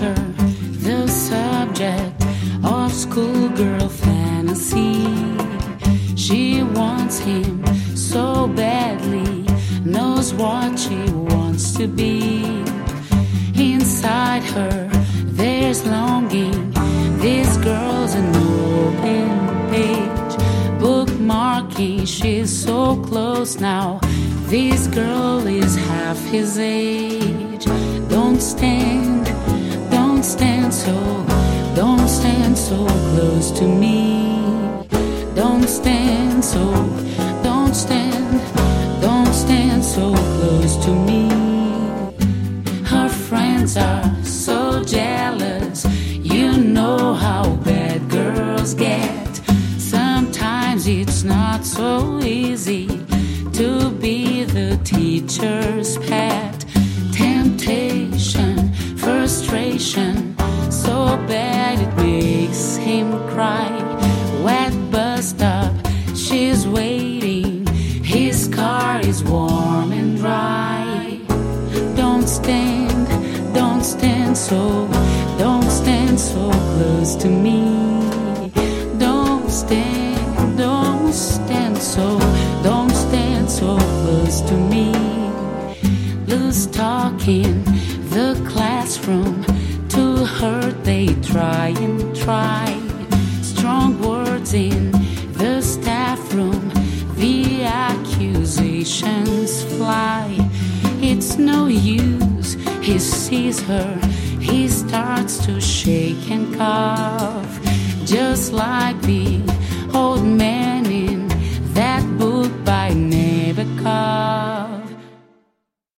her the subject of schoolgirl fantasy. She wants him so badly, knows what she wants to be. Inside her there's longing. This girl's an open page, bookmarking. She's so close now. This girl is half his age. Don't stand so close to me. Don't stand so close to me. Her friends are so jealous. You know how bad girls get. Sometimes it's not so easy to be the teacher's pet. Temptation, frustration, so bad it makes him cry. Wet bus stop, she's waiting. His car is warm and dry. Don't stand so close to me. Don't stand so close to me. Loose talk in the classroom, to hurt they try and try. Strong words in the staff room, the accusations fly. It's no use, he sees her, he starts to shake and cough, just like the old man